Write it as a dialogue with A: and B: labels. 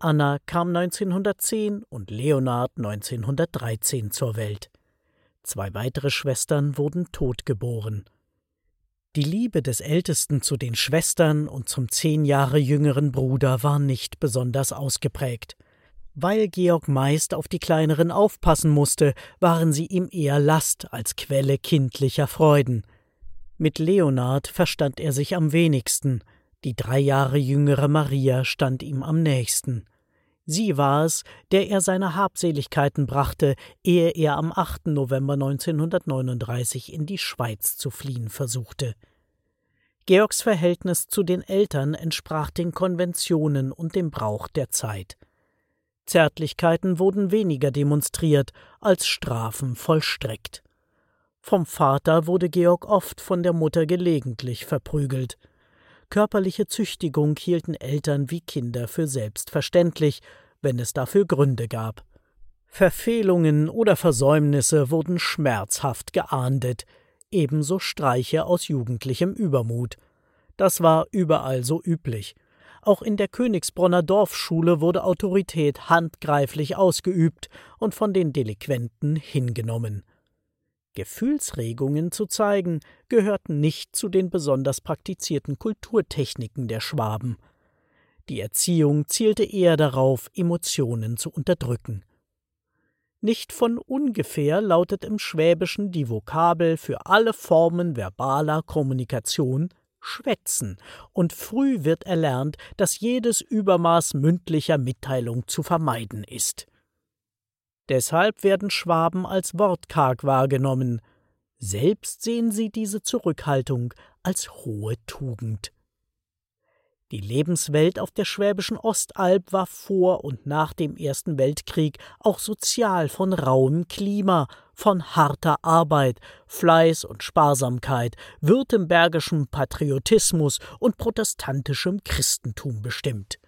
A: Anna kam 1910 und Leonhard 1913 zur Welt. 2 weitere Schwestern wurden totgeboren. Die Liebe des Ältesten zu den Schwestern und zum 10 Jahre jüngeren Bruder war nicht besonders ausgeprägt. Weil Georg meist auf die Kleineren aufpassen musste, waren sie ihm eher Last als Quelle kindlicher Freuden. Mit Leonhard verstand er sich am wenigsten, die 3 Jahre jüngere Maria stand ihm am nächsten. Sie war es, der er seine Habseligkeiten brachte, ehe er am 8. November 1939 in die Schweiz zu fliehen versuchte. Georgs Verhältnis zu den Eltern entsprach den Konventionen und dem Brauch der Zeit. Zärtlichkeiten wurden weniger demonstriert, als Strafen vollstreckt. Vom Vater wurde Georg oft, von der Mutter gelegentlich verprügelt. Körperliche Züchtigung hielten Eltern wie Kinder für selbstverständlich, wenn es dafür Gründe gab. Verfehlungen oder Versäumnisse wurden schmerzhaft geahndet, ebenso Streiche aus jugendlichem Übermut. Das war überall so üblich. Auch in der Königsbronner Dorfschule wurde Autorität handgreiflich ausgeübt und von den Delinquenten hingenommen. Gefühlsregungen zu zeigen, gehörten nicht zu den besonders praktizierten Kulturtechniken der Schwaben. Die Erziehung zielte eher darauf, Emotionen zu unterdrücken. Nicht von ungefähr lautet im Schwäbischen die Vokabel für alle Formen verbaler Kommunikation Schwätzen, und früh wird erlernt, dass jedes Übermaß mündlicher Mitteilung zu vermeiden ist. Deshalb werden Schwaben als wortkarg wahrgenommen. Selbst sehen sie diese Zurückhaltung als hohe Tugend. Die Lebenswelt auf der Schwäbischen Ostalb war vor und nach dem Ersten Weltkrieg auch sozial von rauem Klima, von harter Arbeit, Fleiß und Sparsamkeit, württembergischem Patriotismus und protestantischem Christentum bestimmt.